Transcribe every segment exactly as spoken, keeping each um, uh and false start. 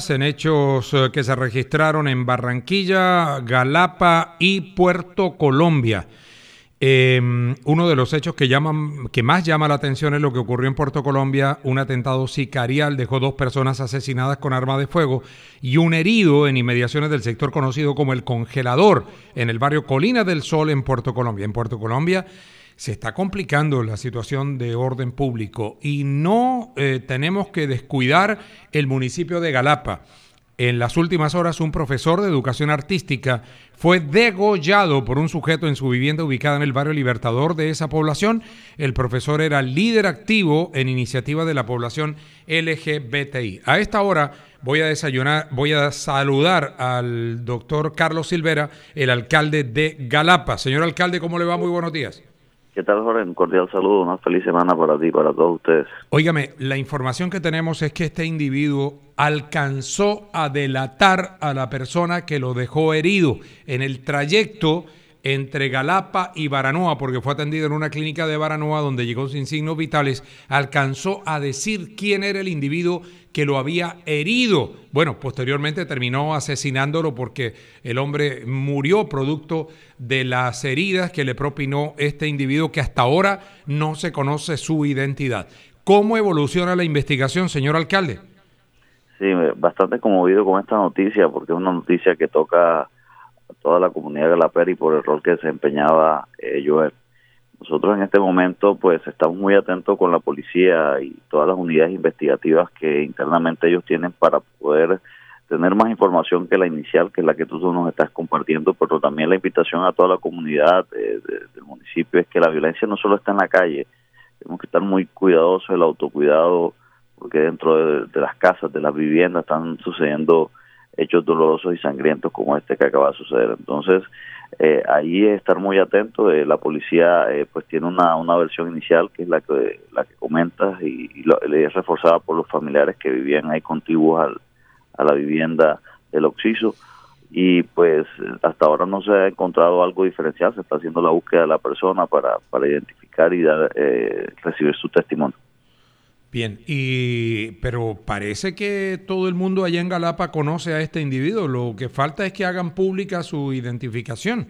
En hechos eh, que se registraron en Barranquilla, Galapa y Puerto Colombia. Eh, uno de los hechos que llaman, que más llama la atención es lo que ocurrió en Puerto Colombia. Un atentado sicarial dejó dos personas asesinadas con arma de fuego y un herido en inmediaciones del sector conocido como El Congelador, en el barrio Colina del Sol, en Puerto Colombia. En Puerto Colombia se está complicando la situación de orden público y no eh, tenemos que descuidar el municipio de Galapa. En las últimas horas, un profesor de educación artística fue degollado por un sujeto en su vivienda ubicada en el barrio Libertador de esa población. El profesor era líder activo en iniciativa de la población L G B T I. A esta hora voy a desayunar, voy a saludar al doctor Carlos Silvera, el alcalde de Galapa. Señor alcalde, ¿cómo le va? Muy buenos días. ¿Qué tal, Jorge? Un cordial saludo, una feliz semana para ti y para todos ustedes. Óigame, la información que tenemos es que este individuo alcanzó a delatar a la persona que lo dejó herido en el trayecto entre Galapa y Baranoa, porque fue atendido en una clínica de Baranoa donde llegó sin signos vitales. Alcanzó a decir quién era el individuo que lo había herido. Bueno, posteriormente terminó asesinándolo porque el hombre murió producto de las heridas que le propinó este individuo, que hasta ahora no se conoce su identidad. ¿Cómo evoluciona la investigación, señor alcalde? Sí, bastante conmovido con esta noticia, porque es una noticia que toca a toda la comunidad galapera y por el rol que desempeñaba eh, Joel. Nosotros en este momento pues estamos muy atentos con la policía y todas las unidades investigativas que internamente ellos tienen para poder tener más información que la inicial, que es la que tú nos estás compartiendo, pero también la invitación a toda la comunidad eh, de, del municipio es que la violencia no solo está en la calle, tenemos que estar muy cuidadosos del autocuidado, porque dentro de, de las casas, de las viviendas, están sucediendo hechos dolorosos y sangrientos como este que acaba de suceder. Entonces, eh, ahí es estar muy atento. Eh, la policía eh, pues tiene una, una versión inicial que es la que la que comentas y, y lo, le es reforzada por los familiares que vivían ahí contiguos al, a la vivienda del occiso, y pues hasta ahora no se ha encontrado algo diferencial. Se está haciendo la búsqueda de la persona para, para identificar y dar, eh, recibir su testimonio. Bien, y pero parece que todo el mundo allá en Galapa conoce a este individuo. Lo que falta es que hagan pública su identificación.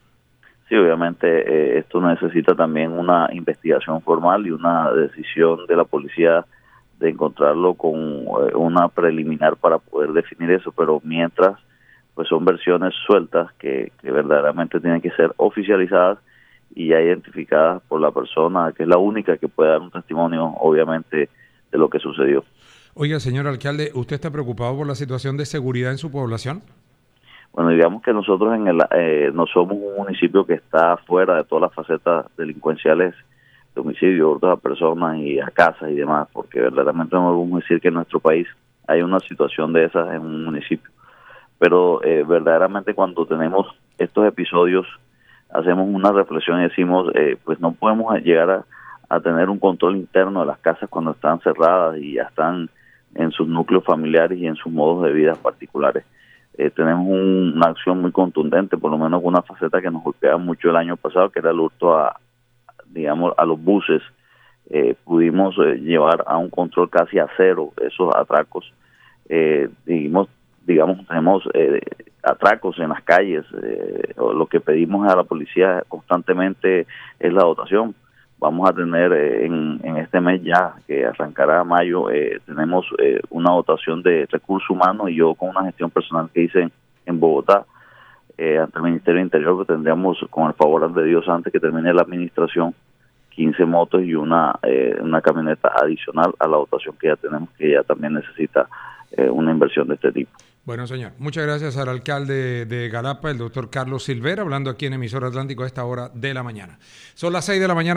Sí, obviamente eh, esto necesita también una investigación formal y una decisión de la policía de encontrarlo con eh, una preliminar para poder definir eso, pero mientras pues son versiones sueltas que, que verdaderamente tienen que ser oficializadas y ya identificadas por la persona, que es la única que puede dar un testimonio, obviamente, de lo que sucedió. Oiga, señor alcalde, ¿usted está preocupado por la situación de seguridad en su población? Bueno, digamos que nosotros en el, eh, no somos un municipio que está fuera de todas las facetas delincuenciales, de homicidio, hurtos a personas y a casas y demás, porque verdaderamente no podemos decir que en nuestro país hay una situación de esas en un municipio. Pero eh, verdaderamente cuando tenemos estos episodios, hacemos una reflexión y decimos, eh, pues no podemos llegar a, a tener un control interno de las casas cuando están cerradas y ya están en sus núcleos familiares y en sus modos de vida particulares. Eh, tenemos un, una acción muy contundente, por lo menos una faceta que nos golpeaba mucho el año pasado, que era el hurto a, digamos, a los buses. Eh, pudimos eh, llevar a un control casi a cero esos atracos. Eh, digamos, digamos, tenemos eh, atracos en las calles. Eh, lo que pedimos a la policía constantemente es la dotación. Vamos a tener eh, en, en este mes ya, que arrancará mayo, eh, tenemos eh, una dotación de recursos humanos, y yo con una gestión personal que hice en, en Bogotá, eh, ante el Ministerio del Interior, que tendríamos, con el favor de Dios, antes que termine la administración, quince motos y una, eh, una camioneta adicional a la dotación que ya tenemos, que ya también necesita eh, una inversión de este tipo. Bueno, señor, muchas gracias al alcalde de Galapa, el doctor Carlos Silvera, hablando aquí en Emisora Atlántico a esta hora de la mañana. Son las seis de la mañana.